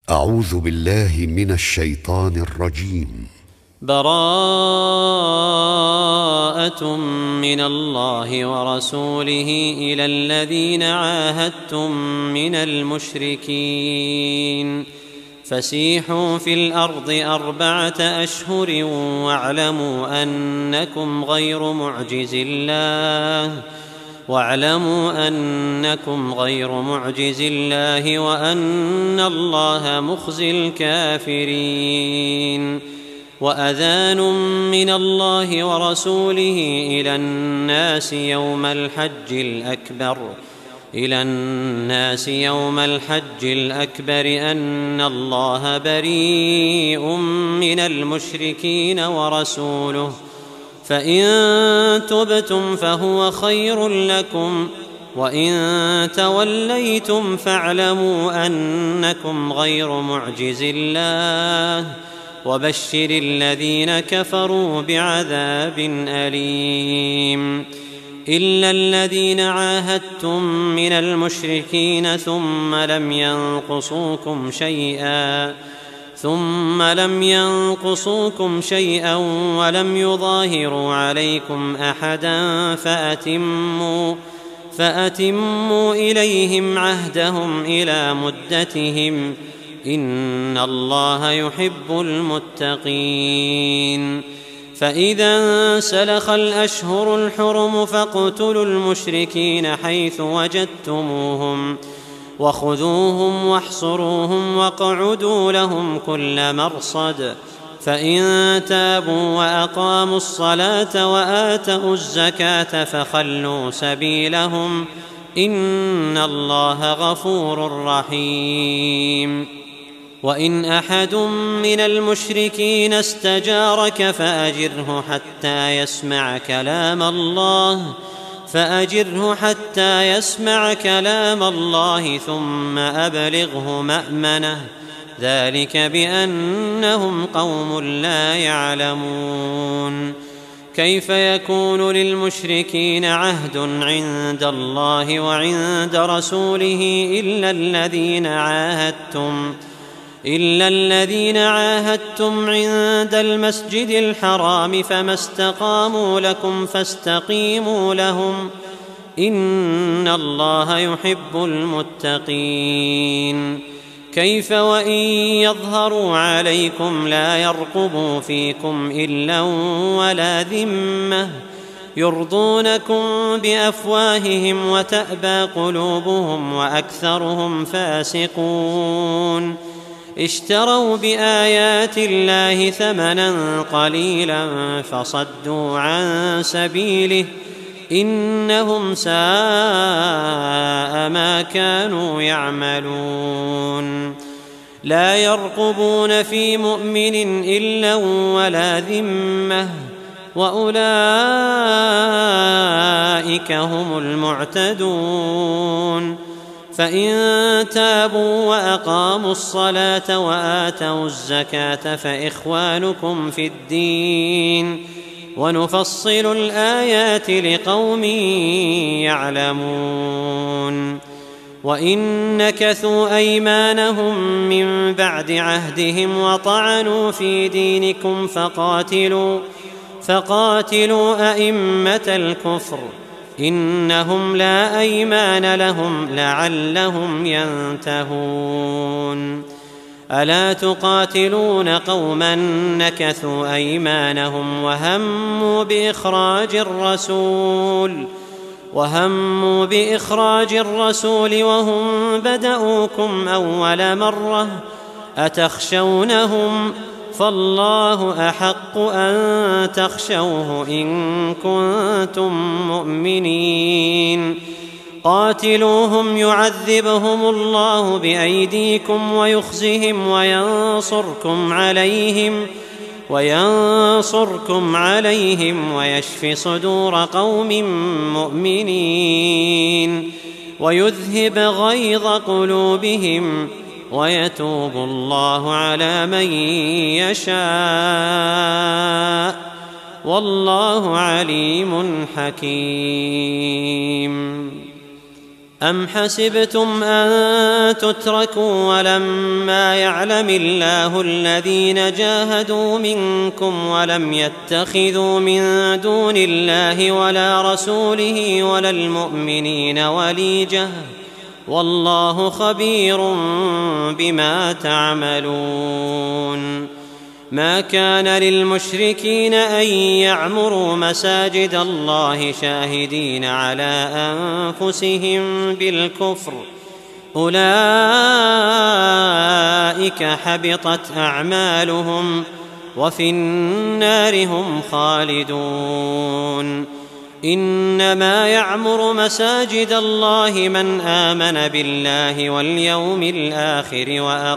أعوذ بالله من الشيطان الرجيم. براءة من الله ورسوله إلى الذين عاهدتم من المشركين فسيحوا في الأرض 4 أشهر واعلموا أنكم غير معجز الله وأن الله مخزي الكافرين. وأذان من الله ورسوله إلى الناس يوم الحج الأكبر أن الله بريء من المشركين ورسوله، فإن تبتم فهو خير لكم، وإن توليتم فاعلموا أنكم غير معجز الله، وبشر الذين كفروا بعذاب أليم. إلا الذين عاهدتم من المشركين ثم لم ينقصوكم شيئا ولم يظاهروا عليكم أحدا فأتموا إليهم عهدهم إلى مدتهم، إن الله يحب المتقين. فإذا انسلخ الأشهر الحرم فاقتلوا المشركين حيث وجدتموهم وخذوهم واحصروهم واقعدوا لهم كل مرصد، فإن تابوا وأقاموا الصلاة وآتوا الزكاة فخلوا سبيلهم، إن الله غفور رحيم. وإن أحد من المشركين استجارك فأجره حتى يسمع كلام الله ثم أبلغه مأمنه، ذلك بأنهم قوم لا يعلمون. كيف يكون للمشركين عهد عند الله وعند رسوله إلا الذين عاهدتم عند المسجد الحرام، فما استقاموا لكم فاستقيموا لهم، إن الله يحب المتقين. كيف وإن يظهروا عليكم لا يرقبوا فيكم إلا ولا ذمة، يرضونكم بأفواههم وتأبى قلوبهم وأكثرهم فاسقون. اشتروا بآيات الله ثمنا قليلا فصدوا عن سبيله، إنهم ساء ما كانوا يعملون. لا يرقبون في مؤمن إلا ولا ذمة، وأولئك هم المعتدون. فإن تابوا وأقاموا الصلاة وآتوا الزكاة فإخوانكم في الدين، ونفصل الآيات لقوم يعلمون. وإن نكثوا أيمانهم من بعد عهدهم وطعنوا في دينكم فقاتلوا أئمة الكفر، إنهم لا أيمان لهم لعلهم ينتهون. ألا تقاتلون قوما نكثوا أيمانهم وهموا بإخراج الرسول وهم بدؤوكم أول مرة، أتخشونهم؟ فالله أحق أن تخشوه إن كنتم مؤمنين. قاتلوهم يعذبهم الله بأيديكم ويخزهم وينصركم عليهم ويشف صدور قوم مؤمنين، ويذهب غيظ قلوبهم، ويتوب الله على من يشاء، والله عليم حكيم. أم حسبتم أن تتركوا ولما يعلم الله الذين جاهدوا منكم ولم يتخذوا من دون الله ولا رسوله ولا المؤمنين وليجة والله خبير بما تعملون. ما كان للمشركين أن يعمروا مساجد الله شاهدين على أنفسهم بالكفر أولئك حبطت أعمالهم وفي النار هم خالدون. إنما يعمر مساجد الله من آمن بالله واليوم الآخر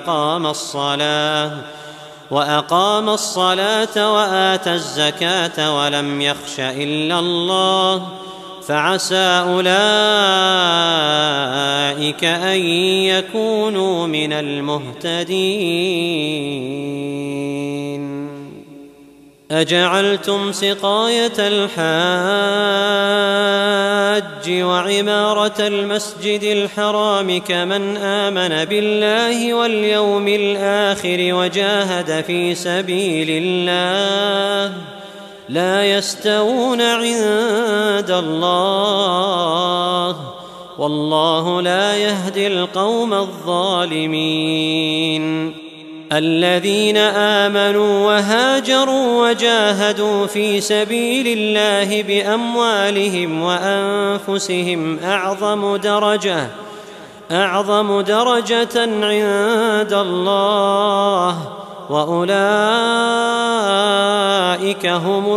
وأقام الصلاة وآتى الزكاة ولم يخش إلا الله فعسى أولئك أن يكونوا من المهتدين. أجعلتم سقاية الحاج وعمارة المسجد الحرام كمن آمن بالله واليوم الآخر وجاهد في سبيل الله لا يستوون عند الله والله لا يهدي القوم الظالمين. الذين آمنوا وهاجروا وجاهدوا في سبيل الله بأموالهم وأنفسهم أعظم درجة عند الله وأولئك هم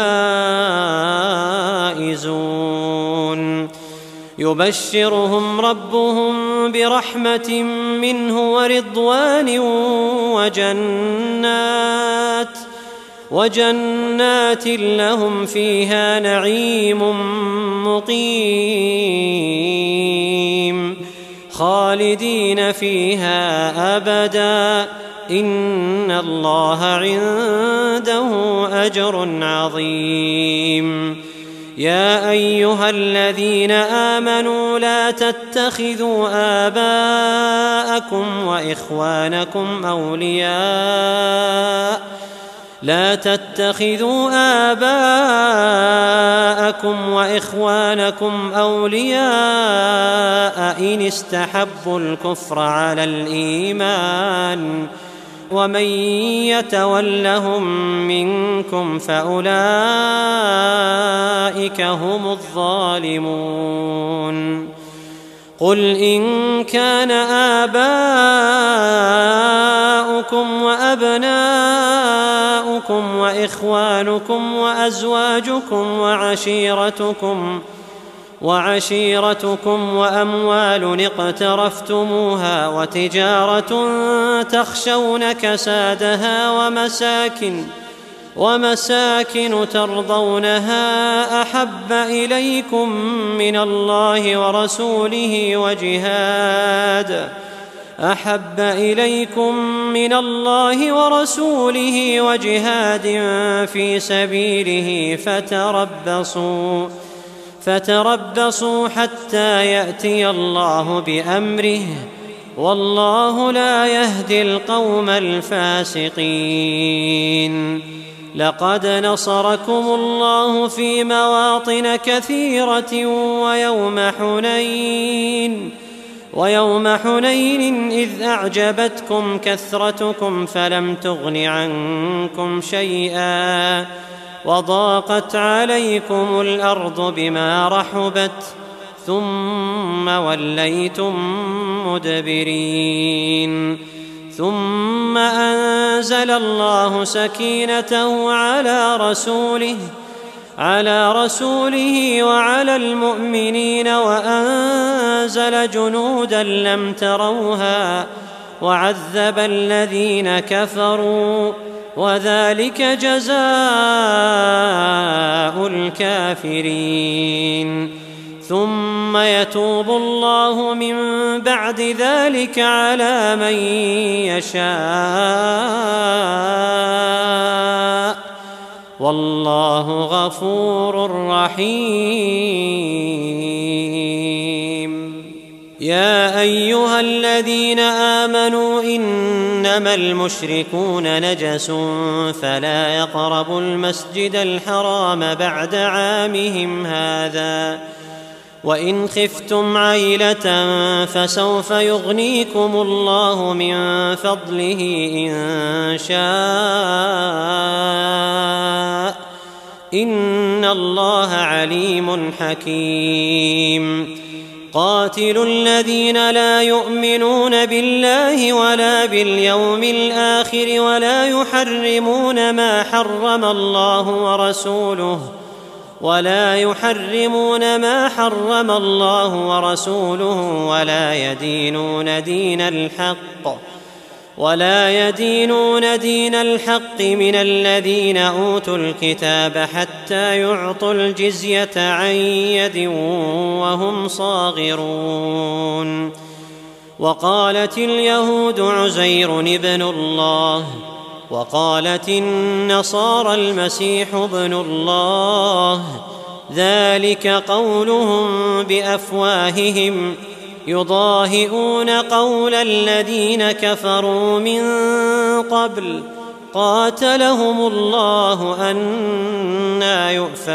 الفائزون. يبشرهم ربهم برحمة منه ورضوان وجنات لهم فيها نعيم مقيم خالدين فيها أبدا إن الله عنده أجر عظيم. يا أيها الذين آمنوا لا تتخذوا آباءكم وإخوانكم أولياء إن استحبوا الكفر على الإيمان ومن يتولهم منكم فأولئك هم الظالمون. قل إن كان آباؤكم وأبناؤكم وإخوانكم وأزواجكم وعشيرتكم وأموال اقترفتموها وتجارة تخشون كسادها ومساكن ترضونها أحب إليكم من الله ورسوله وجهاد في سبيله فتربصوا حتى يأتي الله بأمره والله لا يهدي القوم الفاسقين. لقد نصركم الله في مواطن كثيرة ويوم حنين إذ أعجبتكم كثرتكم فلم تغن عنكم شيئا وضاقت عليكم الأرض بما رحبت ثم وليتم مدبرين. ثم أنزل الله سكينته على رسوله وعلى المؤمنين وأنزل جنودا لم تروها وعذب الذين كفروا وذلك جزاء الكافرين. ثم يتوب الله من بعد ذلك على من يشاء والله غفور رحيم. يا أيها الذين آمنوا إنما المشركون نجس فلا يقربوا المسجد الحرام بعد عامهم هذا وإن خفتم عيلة فسوف يغنيكم الله من فضله إن شاء إن الله عليم حكيم قاتلوا الذين لا يؤمنون بالله ولا باليوم الآخر ولا يحرمون ما حرم الله ورسوله ولا يدينون دين الحق من الذين أوتوا الكتاب حتى يعطوا الجزية عن يد وهم صاغرون وقالت اليهود عزير ابن الله وقالت النصارى المسيح ابن الله ذلك قولهم بأفواههم يضاهئون قول الذين كفروا من قبل قاتلهم الله أنى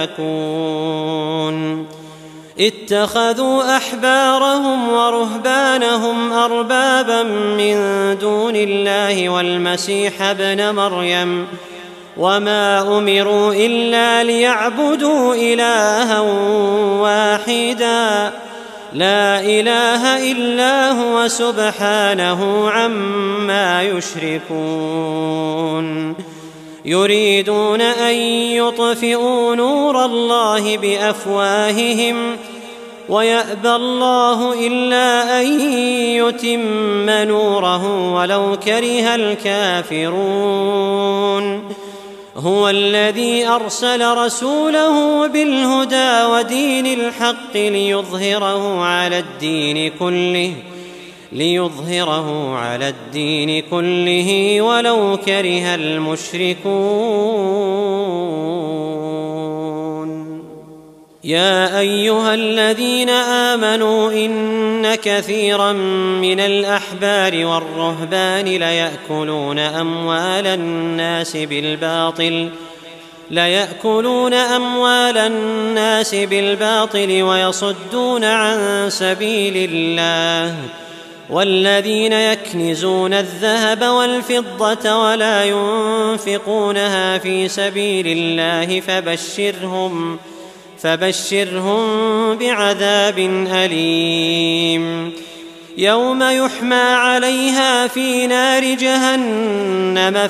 يؤفكون اتخذوا أحبارهم ورهبانهم أربابا من دون الله والمسيح ابن مريم وما أمروا إلا ليعبدوا إلها واحدا لا إله إلا هو سبحانه عما يشركون يريدون أن يطفئوا نور الله بأفواههم ويأبى الله إلا أن يتم نوره ولو كره الكافرون هو الذي أرسل رسوله بالهدى ودين الحق ليظهره على الدين كله ولو كره المشركون يا أيها الذين آمنوا إن كثيرا من الأحبار والرهبان ليأكلون أموال الناس بالباطل ويصدون عن سبيل الله والذين يكنزون الذهب والفضة ولا ينفقونها في سبيل الله فبشرهم بعذاب أليم يوم يحمى عليها في نار جهنم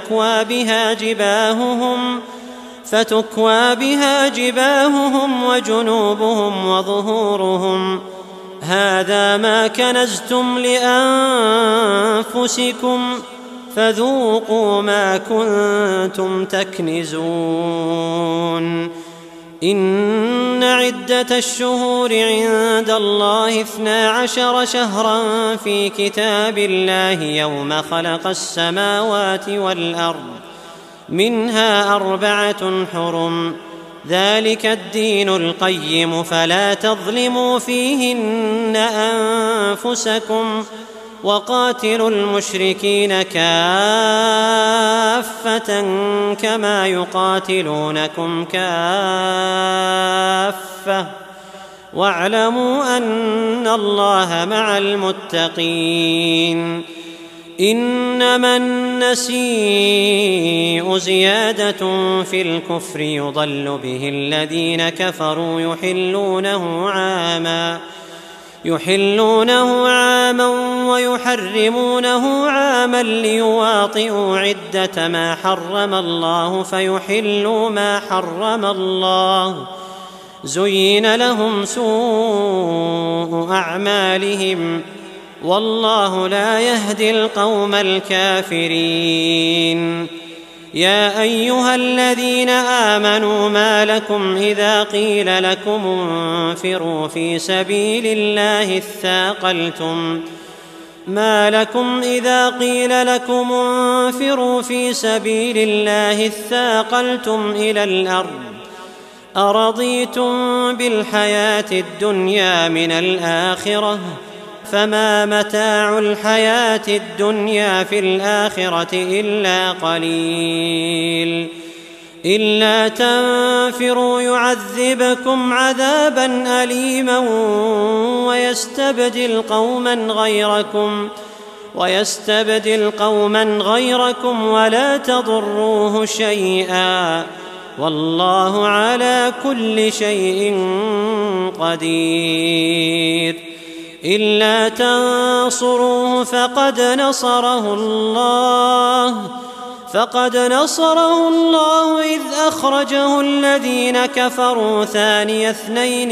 فتكوى بها جباههم وجنوبهم وظهورهم هذا ما كنزتم لأنفسكم فذوقوا ما كنتم تكنزون إن عدة الشهور عند الله 12 شهرا في كتاب الله يوم خلق السماوات والأرض منها 4 حرم ذلك الدين القيم فلا تظلموا فيهن أنفسكم وقاتلوا المشركين كافة كما يقاتلونكم كافة واعلموا أن الله مع المتقين إنما النسيء زيادة في الكفر يضل به الذين كفروا يحلونه عاما ويحرمونه عاما ليواطئوا عدة ما حرم الله فيحلوا ما حرم الله زين لهم سوء أعمالهم والله لا يهدي القوم الكافرين يا أيها الذين آمنوا ما لكم إذا قيل لكم انفروا في سبيل الله اثاقلتم إلى الأرض أرضيتم بالحياة الدنيا من الآخرة فما متاع الحياة الدنيا في الآخرة إلا قليل إلا تنفروا يعذبكم عذابا أليما ويستبدل قوما غيركم ولا تضروه شيئا والله على كل شيء قدير إلا تنصروه فقد نصره الله إذ أخرجه الذين كفروا ثاني اثنين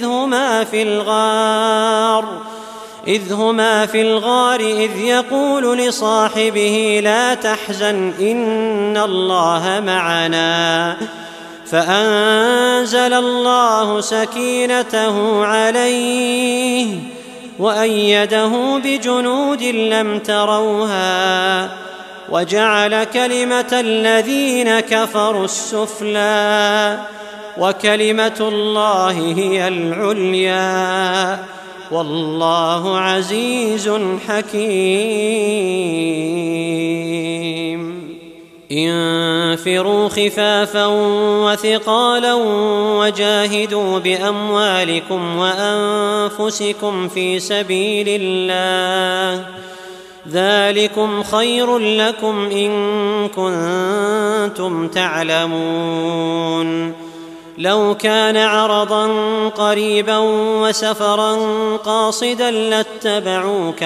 إذ هما في الغار إذ يقول لصاحبه لا تحزن إن الله معنا فأنزل الله سكينته عليه وأيده بجنود لم تروها وجعل كلمة الذين كفروا السفلى وكلمة الله هي العليا والله عزيز حكيم انفروا خفافا وثقالا وجاهدوا بأموالكم وأنفسكم في سبيل الله ذلكم خير لكم إن كنتم تعلمون لو كان عرضا قريبا وسفرا قاصدا لاتبعوك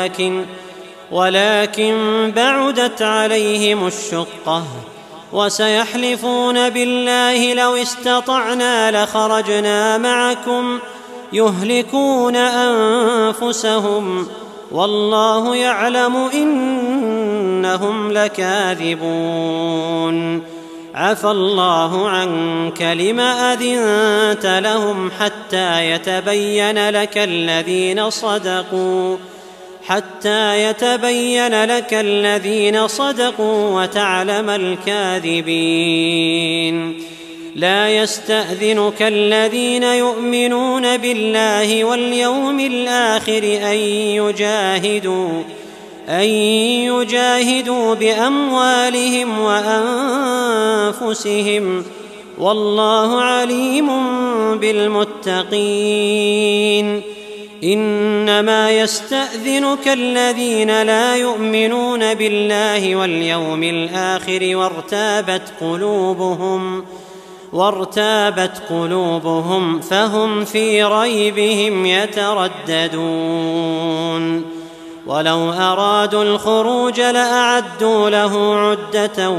ولكن بعدت عليهم الشقة وسيحلفون بالله لو استطعنا لخرجنا معكم يهلكون أنفسهم والله يعلم إنهم لكاذبون عفى الله عنك لم أذنت لهم حتى يتبين لك الذين صدقوا وتعلم الكاذبين لا يستأذنك الذين يؤمنون بالله واليوم الآخر أن يجاهدوا بأموالهم وأنفسهم والله عليم بالمتقين إنما يستأذنك الذين لا يؤمنون بالله واليوم الآخر وارتابت قلوبهم فهم في ريبهم يترددون ولو أرادوا الخروج لأعدوا له عدة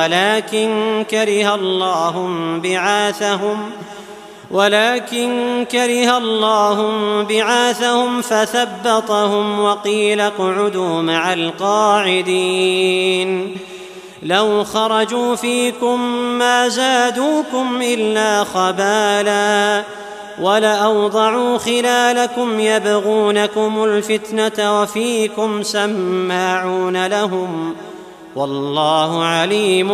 ولكن كره الله بعاثهم فثبطهم وقيل اقعدوا مع القاعدين لو خرجوا فيكم ما زادوكم إلا خبالا ولأوضعوا خلالكم يبغونكم الفتنة وفيكم سماعون لهم والله عليم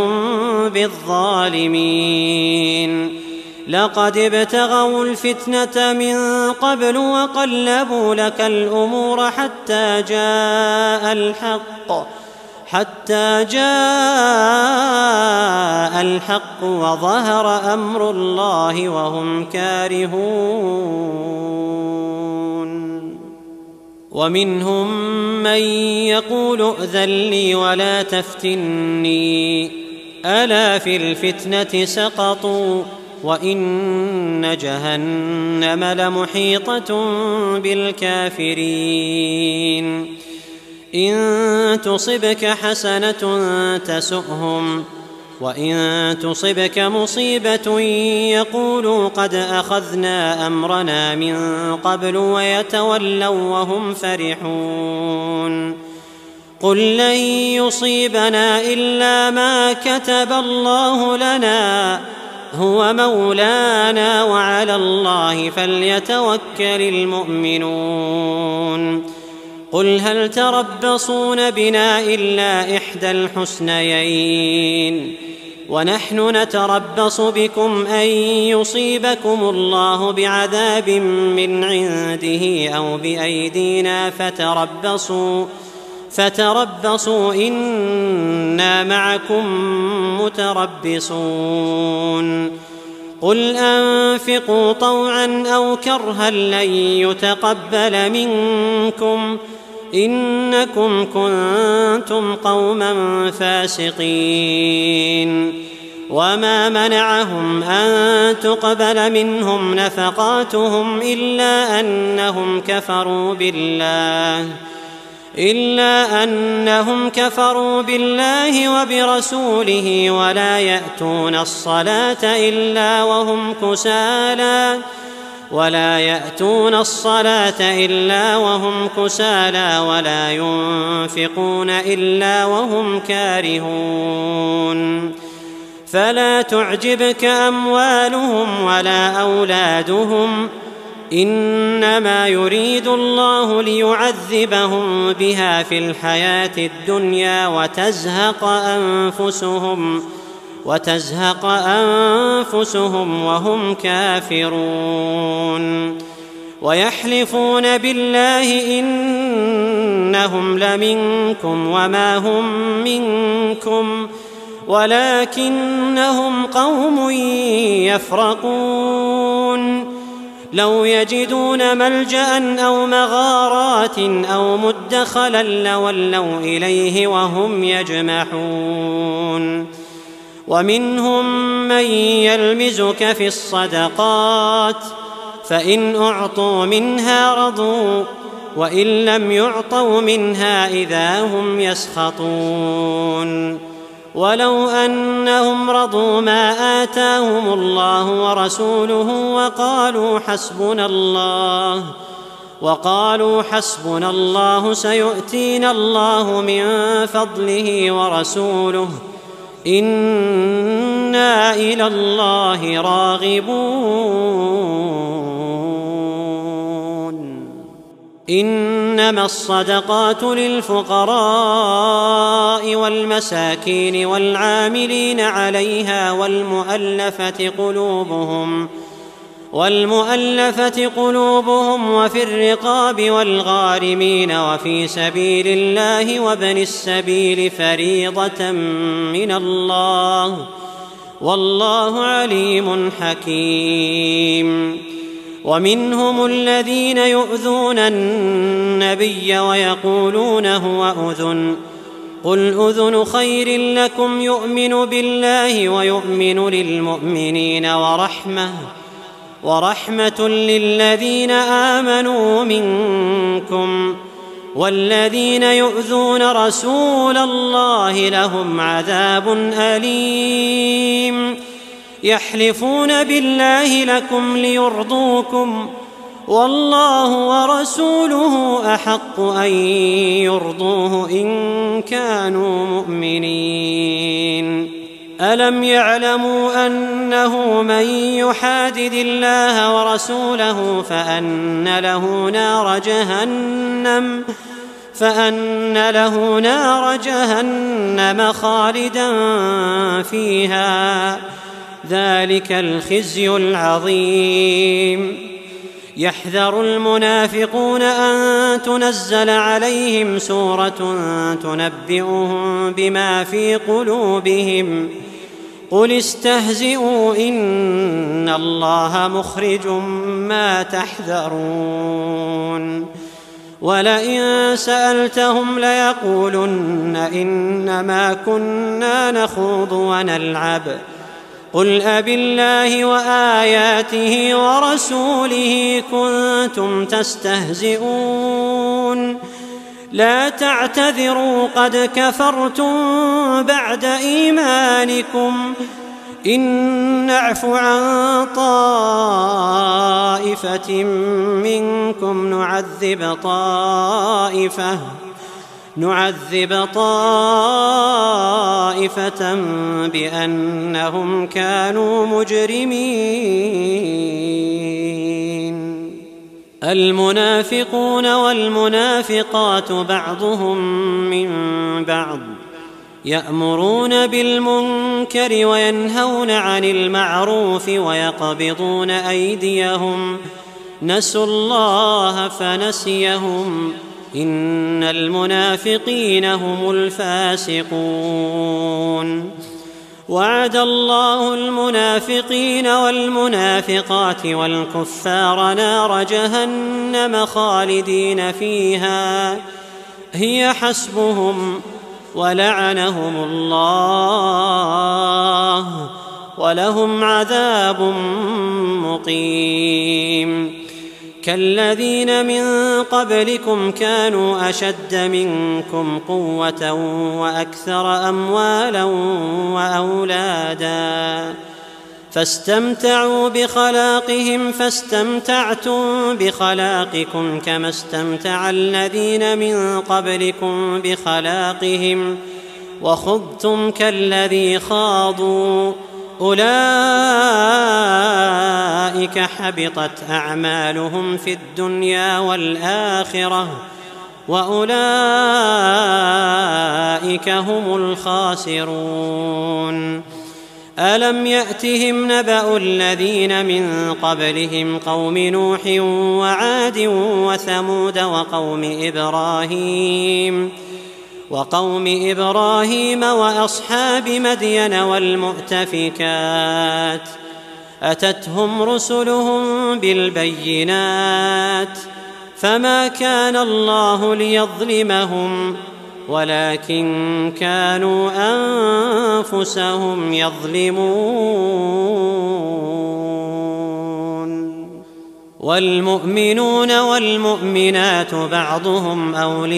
بالظالمين لقد ابتغوا الفتنة من قبل وقلبوا لك الأمور حتى جاء الحق وظهر أمر الله وهم كارهون ومنهم من يقول ائذن لي ولا تفتني ألا في الفتنة سقطوا وإن جهنم لمحيطة بالكافرين إن تصبك حسنة تسؤهم وإن تصبك مصيبة يقولوا قد أخذنا أمرنا من قبل ويتولوا وهم فرحون قل لن يصيبنا إلا ما كتب الله لنا هو مولانا وعلى الله فليتوكل المؤمنون قل هل تربصون بنا إلا إحدى الحسنيين ونحن نتربص بكم أن يصيبكم الله بعذاب من عنده أو بأيدينا فتربصوا إنا معكم متربصون قل أنفقوا طوعا أو كرها لن يتقبل منكم إنكم كنتم قوما فاسقين وما منعهم أن تقبل منهم نفقاتهم إلا أنهم كفروا بالله وبرسوله ولا يأتون الصلاة إلا وهم كسالى ولا ينفقون إلا وهم كارهون فلا تعجبك أموالهم ولا أولادهم إنما يريد الله ليعذبهم بها في الحياة الدنيا وتزهق أنفسهم وهم كافرون ويحلفون بالله إنهم لمنكم وما هم منكم ولكنهم قوم يفرقون لو يجدون ملجأ أو مغارات أو مدخلا لولوا إليه وهم يجمحون ومنهم من يلمزك في الصدقات فإن أعطوا منها رضوا وإن لم يعطوا منها إذا هم يسخطون ولو أنهم رضوا ما آتاهم الله ورسوله وقالوا حسبنا الله سيؤتينا الله من فضله ورسوله إنا إلى الله راغبون إنما الصدقات للفقراء والمساكين والعاملين عليها والمؤلفة قلوبهم وفي الرقاب والغارمين وفي سبيل الله وابن السبيل فريضة من الله والله عليم حكيم ومنهم الذين يؤذون النبي ويقولون هو أذن قل أذن خير لكم يؤمن بالله ويؤمن للمؤمنين ورحمة للذين آمنوا منكم والذين يؤذون رسول الله لهم عذاب أليم يحلفون بالله لكم ليرضوكم والله ورسوله أحق أن يرضوه إن كانوا مؤمنين ألم يعلموا أنه من يحادد الله ورسوله فأن له نار جهنم خالدا فيها ذلك الخزي العظيم يحذر المنافقون أن تنزل عليهم سورة تنبئهم بما في قلوبهم قل استهزئوا إن الله مخرج ما تحذرون ولئن سألتهم ليقولن إنما كنا نخوض ونلعب قل أبالله وآياته ورسوله كنتم تستهزئون لا تعتذروا قد كفرتم بعد إيمانكم إن نعف عن طائفة منكم نعذب طائفة بأنهم كانوا مجرمين المنافقون والمنافقات بعضهم من بعض يأمرون بالمنكر وينهون عن المعروف ويقبضون أيديهم نسوا الله فنسيهم إن المنافقين هم الفاسقون وعد الله المنافقين والمنافقات والكفار نار جهنم خالدين فيها هي حسبهم ولعنهم الله ولهم عذاب مقيم كالذين من قبلكم كانوا أشد منكم قوة وأكثر أموالا وأولادا فاستمتعوا بخلاقهم فاستمتعتم بخلاقكم كما استمتع الذين من قبلكم بخلاقهم وخضتم كالذي خاضوا أولئك حبطت أعمالهم في الدنيا والآخرة وأولئك هم الخاسرون ألم يأتهم نبأ الذين من قبلهم قوم نوح وعاد وثمود وقوم إبراهيم وأصحاب مدين والمؤتفكات أتتهم رسلهم بالبينات فما كان الله ليظلمهم ولكن كانوا أنفسهم يظلمون والمؤمنون والمؤمنات بعضهم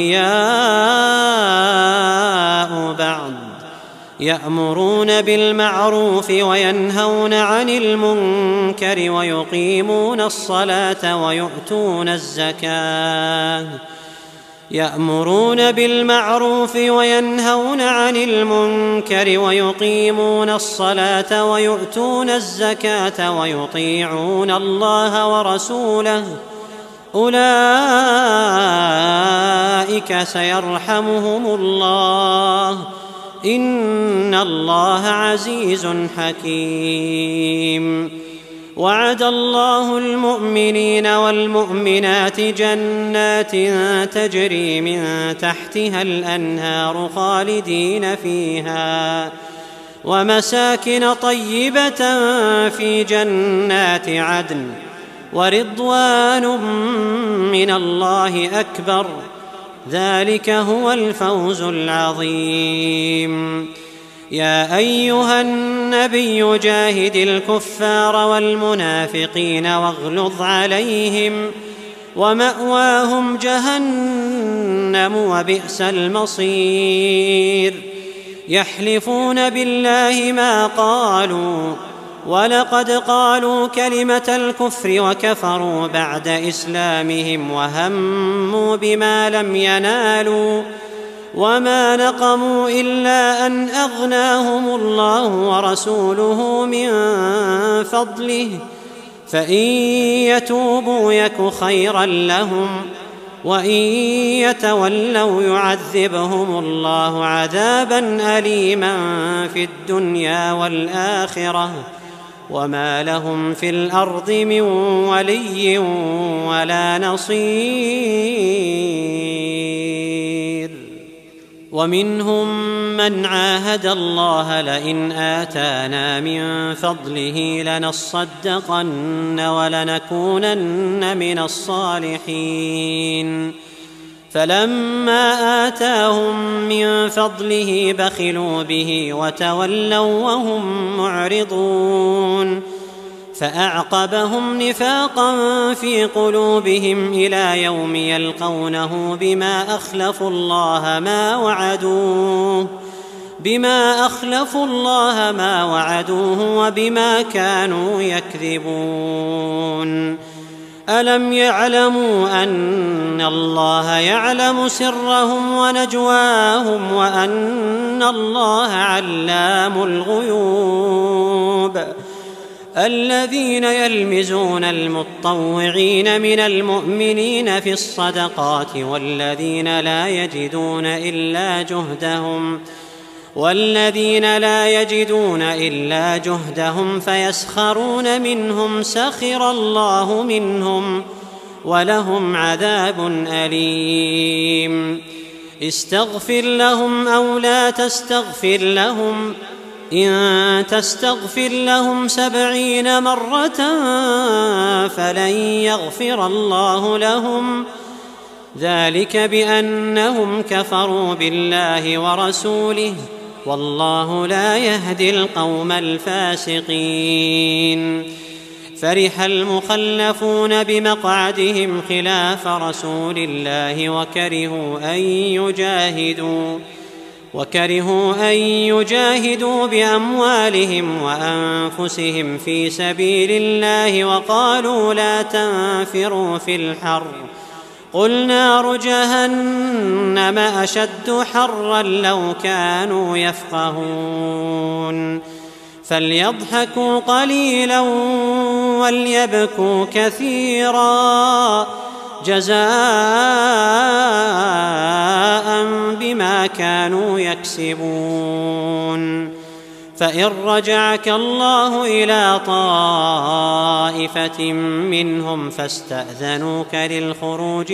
أولياء بعض يأمرون بالمعروف وينهون عن المنكر ويقيمون الصلاة ويؤتون الزكاة يأمرون بالمعروف وينهون عن المنكر ويقيمون الصلاة ويؤتون الزكاة ويطيعون الله ورسوله أولئك سيرحمهم الله إن الله عزيز حكيم وعد الله المؤمنين والمؤمنات جنات تجري من تحتها الأنهار خالدين فيها ومساكن طيبة في جنات عدن ورضوان من الله أكبر ذلك هو الفوز العظيم يا أيها النبي جاهد الكفار والمنافقين واغلظ عليهم ومأواهم جهنم وبئس المصير يحلفون بالله ما قالوا ولقد قالوا كلمة الكفر وكفروا بعد إسلامهم وهموا بما لم ينالوا وما نقموا إلا أن أغناهم الله ورسوله من فضله فإن يتوبوا يك خيرا لهم وإن يتولوا يعذبهم الله عذابا أليما في الدنيا والآخرة وما لهم في الأرض من ولي ولا نصير ومنهم من عاهد الله لئن آتانا من فضله لنصدقن ولنكونن من الصالحين فلما آتاهم من فضله بخلوا به وتولوا وهم معرضون فأعقبهم نفاقا في قلوبهم إلى يوم يلقونه بما أخلفوا الله ما وعدوه وبما كانوا يكذبون ألم يعلموا أن الله يعلم سرهم ونجواهم وأن الله علام الغيوب الذين يلمزون المطوعين من المؤمنين في الصدقات والذين لا يجدون إلا جهدهم والذين لا يجدون إلا جهدهم فيسخرون منهم سخر الله منهم ولهم عذاب أليم استغفر لهم أو لا تستغفر لهم إن تستغفر لهم 70 مرة فلن يغفر الله لهم ذلك بأنهم كفروا بالله ورسوله والله لا يهدي القوم الفاسقين فرح المخلفون بمقعدهم خلاف رسول الله وكرهوا أن يجاهدوا بأموالهم وأنفسهم في سبيل الله وقالوا لا تنفروا في الحر قل نار جهنم أشد حرا لو كانوا يفقهون فليضحكوا قليلا وليبكوا كثيرا جزاء بما كانوا يكسبون فإن رجعك الله إلى طائفة منهم فاستأذنوك للخروج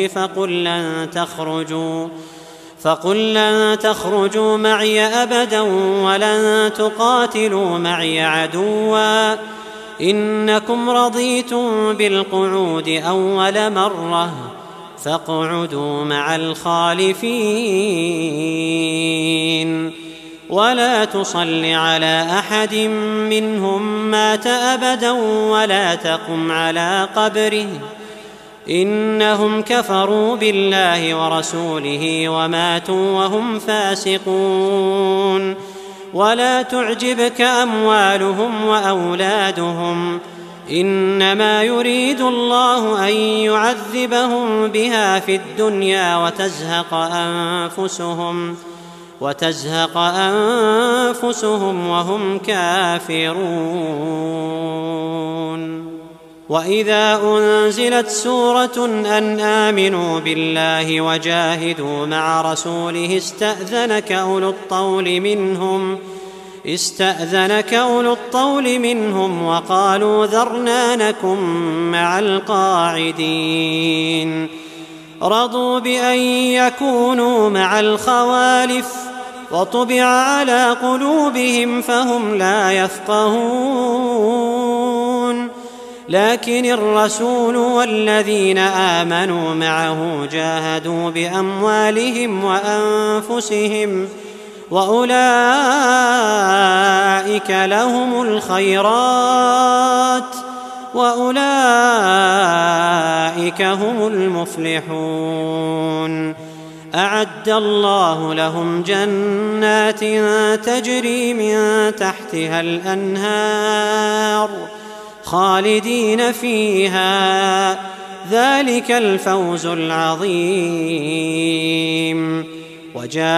فقل لن تخرجوا معي أبدا ولن تقاتلوا معي عدوا إنكم رضيتم بالقعود أول مرة فاقعدوا مع الخالفين ولا تصل على أحد منهم مات أبدا ولا تقم على قبره إنهم كفروا بالله ورسوله وماتوا وهم فاسقون ولا تعجبك أموالهم وأولادهم إنما يريد الله أن يعذبهم بها في الدنيا وتزهق أنفسهم وهم كافرون وإذا أنزلت سورة أن آمنوا بالله وجاهدوا مع رسوله استأذنك أولو الطول منهم وقالوا ذرنا نكن مع القاعدين رضوا بأن يكونوا مع الخوالف وطبع على قلوبهم فهم لا يفقهون لكن الرسول والذين آمنوا معه جاهدوا بأموالهم وأنفسهم وأولئك لهم الخيرات وأولئك هم المفلحون أعد الله لهم جنات تجري من تحتها الأنهار خالدين فيها ذلك الفوز العظيم وجاء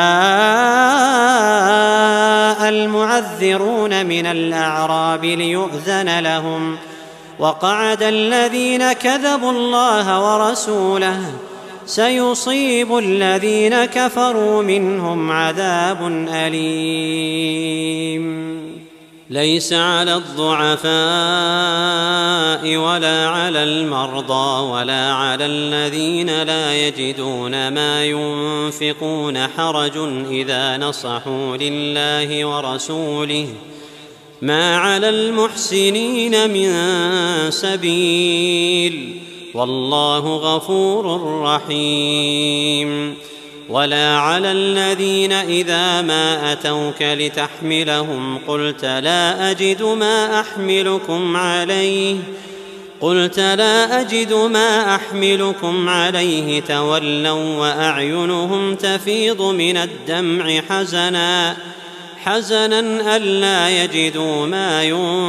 المعذرون من الأعراب ليؤذن لهم وقعد الذين كذبوا الله ورسوله سيصيب الذين كفروا منهم عذاب أليم ليس على الضعفاء ولا على المرضى ولا على الذين لا يجدون ما ينفقون حرج إذا نصحوا لله ورسوله ما على المحسنين من سبيل والله غفور رحيم ولا على الذين إذا ما أتوك لتحملهم قلت لا أجد ما أحملكم عليه تولوا وأعينهم تفيض من الدمع حزنا ألا يجدوا ما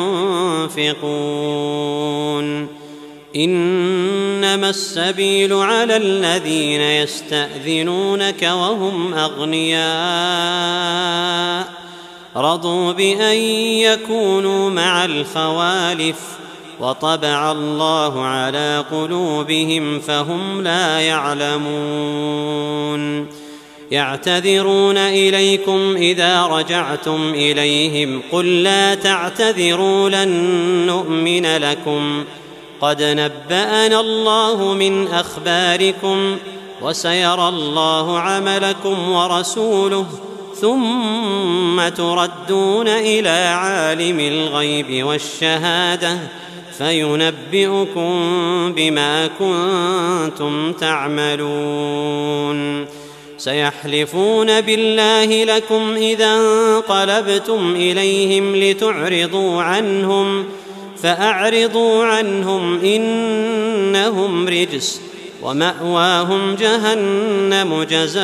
ينفقون إنما السبيل على الذين يستأذنونك وهم أغنياء رضوا بأن يكونوا مع الخوالف وطبع الله على قلوبهم فهم لا يعلمون يعتذرون إليكم إذا رجعتم إليهم قل لا تعتذروا لن نؤمن لكم قد نبأنا الله من أخباركم وسيرى الله عملكم ورسوله ثم تردون إلى عالم الغيب والشهادة فينبئكم بما كنتم تعملون سيحلفون بالله لكم إذا انقلبتم إليهم لتعرضوا عنهم فأعرضوا عنهم إنهم رجس ومأواهم جهنم جزاء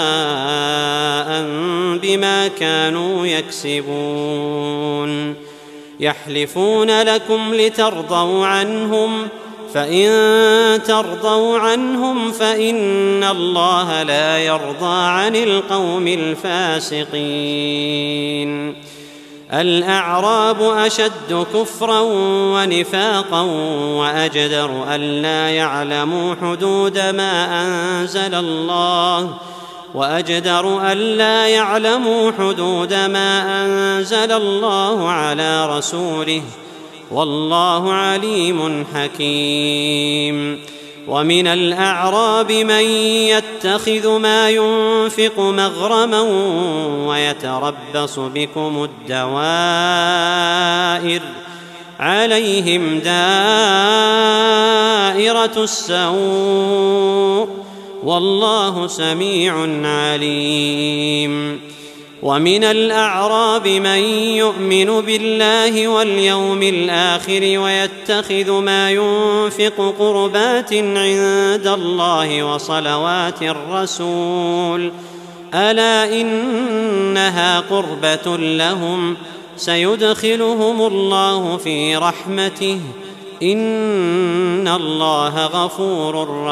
بما كانوا يكسبون يحلفون لكم لترضوا عنهم فإن ترضوا عنهم فإن الله لا يرضى عن القوم الفاسقين الأعراب أشد كفرا ونفاقا وأجدر ألا يعلموا حدود ما أنزل الله على رسوله والله عليم حكيم ومن الأعراب من يتخذ ما ينفق مغرما ويتربص بكم الدوائر عليهم دائرة السوء والله سميع عليم ومن الأعراب من يؤمن بالله واليوم الآخر ويتخذ ما ينفق قربات عند الله وصلوات الرسول ألا إنها قربة لهم سيدخلهم الله في رحمته إن الله غفور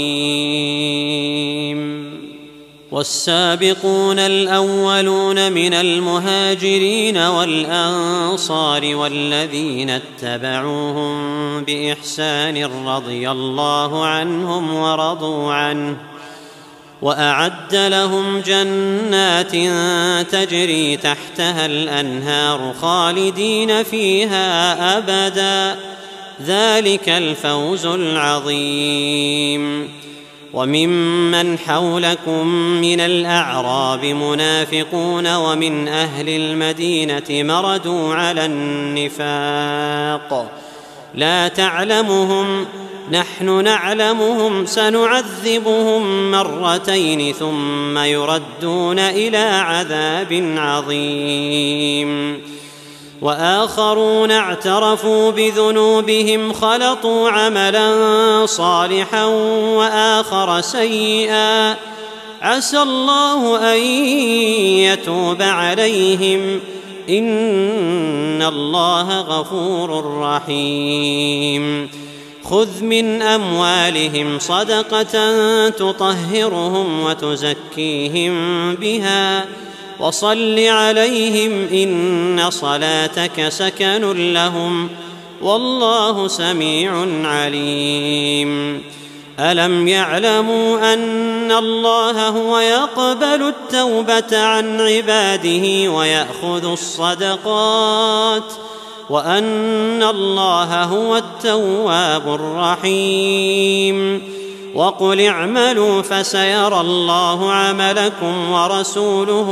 رحيم والسابقون الأولون من المهاجرين والأنصار والذين اتبعوهم بإحسان رضي الله عنهم ورضوا عنه وأعد لهم جنات تجري تحتها الأنهار خالدين فيها أبدا ذلك الفوز العظيم وممن حولكم من الأعراب منافقون ومن أهل المدينة مردوا على النفاق لا تعلمهم نحن نعلمهم سنعذبهم مرتين ثم يردون إلى عذاب عظيم وآخرون اعترفوا بذنوبهم خلطوا عملا صالحا وآخر سيئا عسى الله أن يتوب عليهم إن الله غفور رحيم خذ من أموالهم صدقة تطهرهم وتزكيهم بها وصل عليهم إن صلاتك سكن لهم والله سميع عليم ألم يعلموا أن الله هو يقبل التوبة عن عباده ويأخذ الصدقات وأن الله هو التواب الرحيم وقل اعملوا فسيرى الله عملكم ورسوله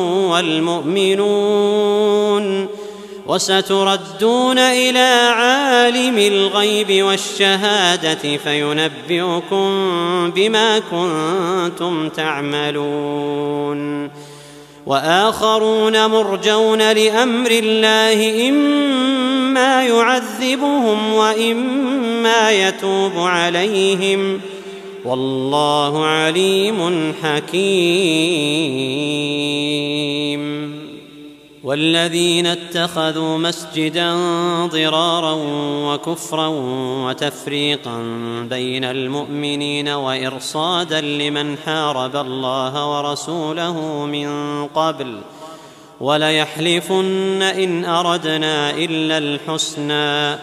والمؤمنون وستردون إلى عالم الغيب والشهادة فينبئكم بما كنتم تعملون وآخرون مرجون لأمر الله إما يعذبهم وإما يتوب عليهم والله عليم حكيم والذين اتخذوا مسجدا ضرارا وكفرا وتفريقا بين المؤمنين وإرصادا لمن حارب الله ورسوله من قبل وليحلفن إن أردنا إلا الحسنى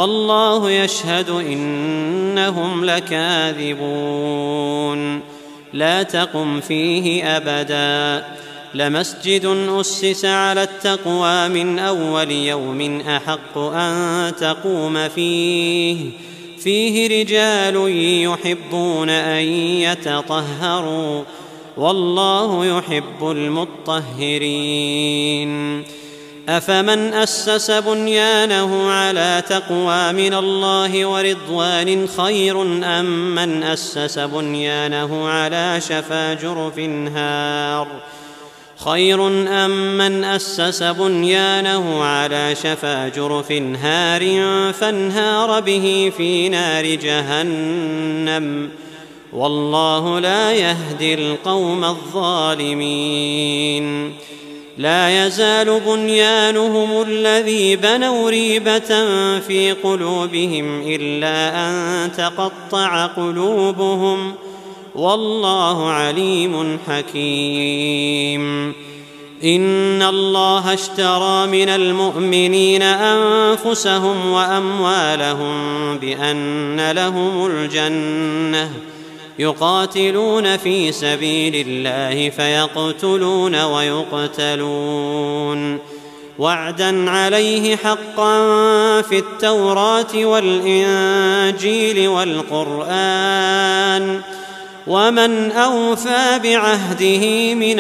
والله يشهد إنهم لكاذبون لا تقم فيه أبدا. لمسجد أسس على التقوى من أول يوم أحق أن تقوم فيه رجال يحبون أن يتطهروا والله يحب المطهرين. أفمن أسس بنيانه على تقوى من الله ورضوان خير أم من أسس بنيانه على شفا جرف هار فانهار به في نار جهنم والله لا يهدي القوم الظالمين. لا يزال بنيانهم الذي بنوا ريبة في قلوبهم إلا أن تقطع قلوبهم والله عليم حكيم. إن الله اشترى من المؤمنين أنفسهم وأموالهم بأن لهم الجنة يقاتلون في سبيل الله فيقتلون ويقتلون وعدا عليه حقا في التوراة والإنجيل والقرآن ومن أوفى بعهده من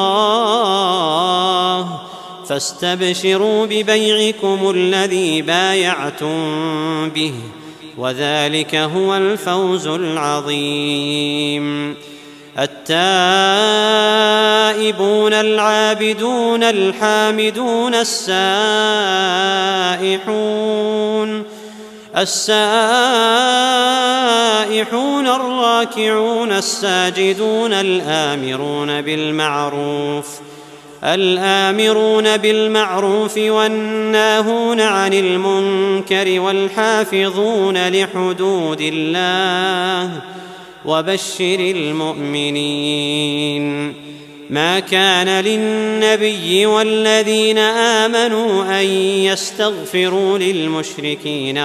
الله فاستبشروا ببيعكم الذي بايعتم به وذلك هو الفوز العظيم. التائبون العابدون الحامدون السائحون الراكعون الساجدون الآمرون بالمعروف والناهون عن المنكر والحافظون لحدود الله وبشر المؤمنين. ما كان للنبي والذين آمنوا أن يستغفروا للمشركين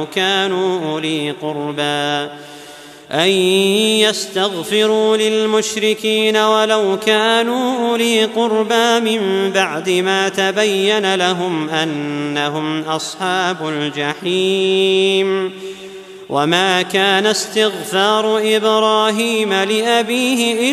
ولو كانوا أولي قربى من بعد ما تبين لهم أنهم أصحاب الجحيم. وما كان استغفار إبراهيم لأبيه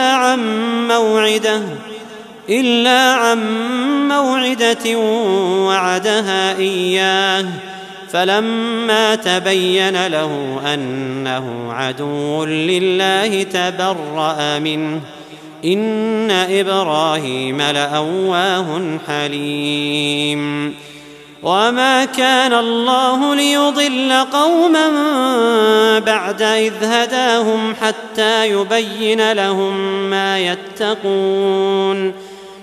إلا عن موعدة وعدها إياه فلما تبين له أنه عدو لله تبرأ منه إن إبراهيم لأواه حليم. وما كان الله ليضل قوما بعد إذ هداهم حتى يبين لهم ما يتقون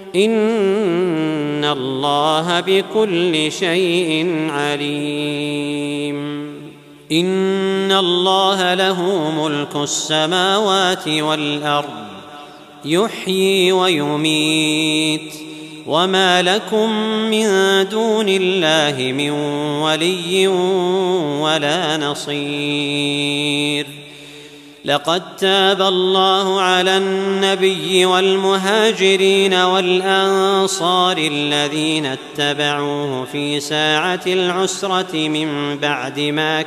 إن الله بكل شيء عليم. إن الله له ملك السماوات والأرض يحيي ويميت وما لكم من دون الله من ولي ولا نصير. لقد تاب الله على النبي والمهاجرين والأنصار الذين اتبعوه في ساعة العسرة من بعد ما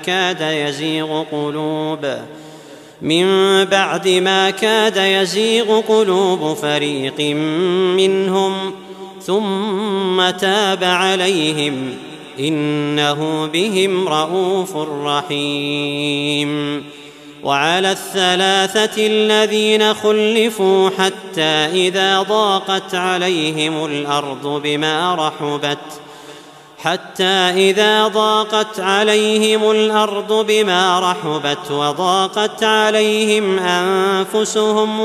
كاد يزيغ قلوب فريق منهم ثم تاب عليهم إنه بهم رءوف رحيم. وعلى الثلاثة الذين خلفوا حتى إذا ضاقت عليهم الأرض بما رحبت وضاقت عليهم أنفسهم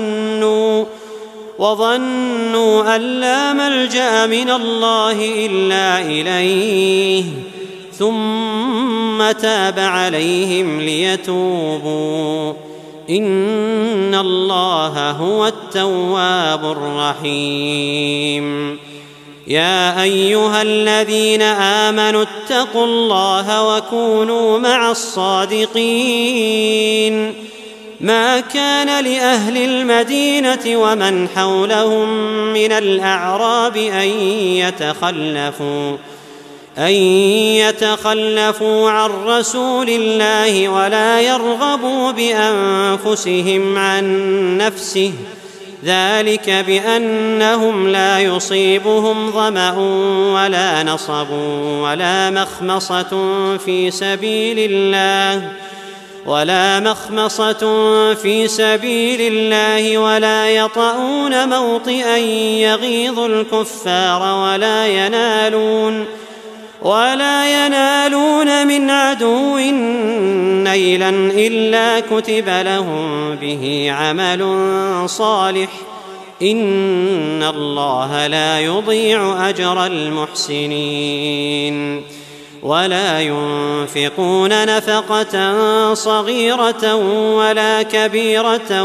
وظنوا أن لا ملجأ من الله إلا إليه ثم تاب عليهم ليتوبوا إن الله هو التواب الرحيم. يا أيها الذين آمنوا اتقوا الله وكونوا مع الصادقين. ما كان لأهل المدينة ومن حولهم من الأعراب أن يتخلفوا عن رسول الله ولا يرغبوا بأنفسهم عن نفسه، ذلك بأنهم لا يصيبهم ظمأ ولا نصب ولا مخمصة في سبيل الله ولا يطؤون موطئا يغيظ الكفار ولا ينالون من عدو نيلا إلا كتب لهم به عمل صالح، إن الله لا يضيع أجر المحسنين. ولا ينفقون نفقة صغيرة ولا كبيرة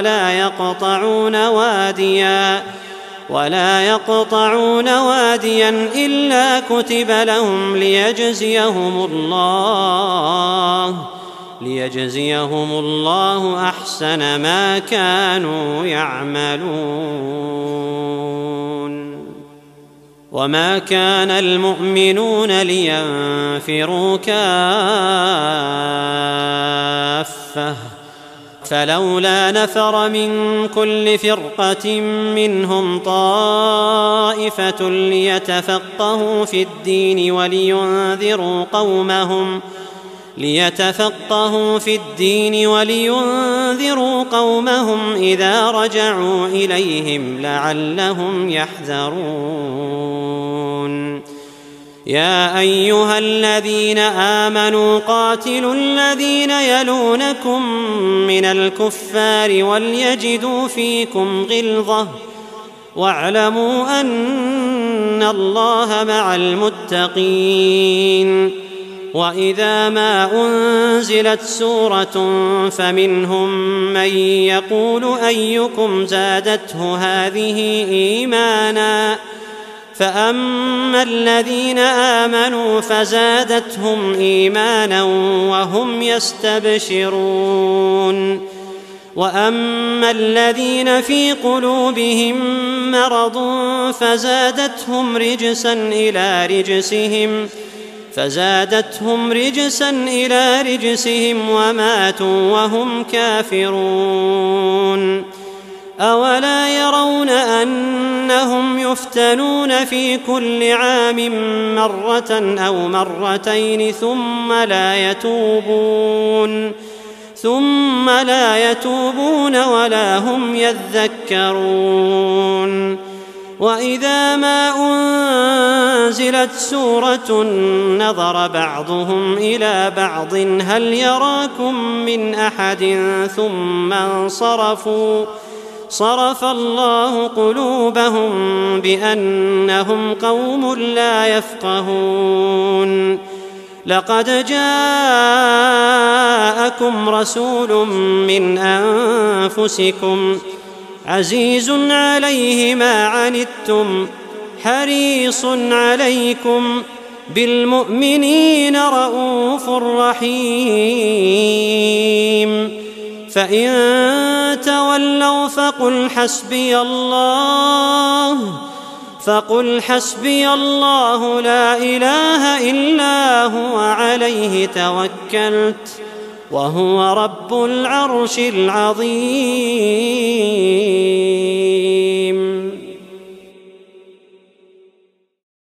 ولا يقطعون واديا إلا كتب لهم ليجزيهم الله أحسن ما كانوا يعملون. وما كان المؤمنون لينفروا كافة، فلولا نفر من كل فرقة منهم طائفة ليتفقهوا في الدين ولينذروا قومهم إذا رجعوا إليهم لعلهم يحذرون. يا أيها الذين آمنوا قاتلوا الذين يلونكم من الكفار وليجدوا فيكم غلظة واعلموا أن الله مع المتقين. وإذا ما أنزلت سورة فمنهم من يقول أيكم زادته هذه إيمانا، فأما الذين آمنوا فزادتهم إيمانا وهم يستبشرون، وأما الذين في قلوبهم مرض فزادتهم رجسا إلى رجسهم وماتوا وهم كافرون. أولا يرون أنهم يفتنون في كل عام مرة أو مرتين ثم لا يتوبون ولا هم يذكرون. وإذا ما أنزلت سورة نظر بعضهم إلى بعض هل يراكم من أحد ثم انصرفوا، صرف الله قلوبهم بأنهم قوم لا يفقهون. لقد جاءكم رسول من أنفسكم عزيز عليه ما عنتم حريص عليكم بالمؤمنين رءوف رحيم. فإن تولوا فقل حسبي الله لا إله إلا هو عليه توكلت وهو رب العرش العظيم.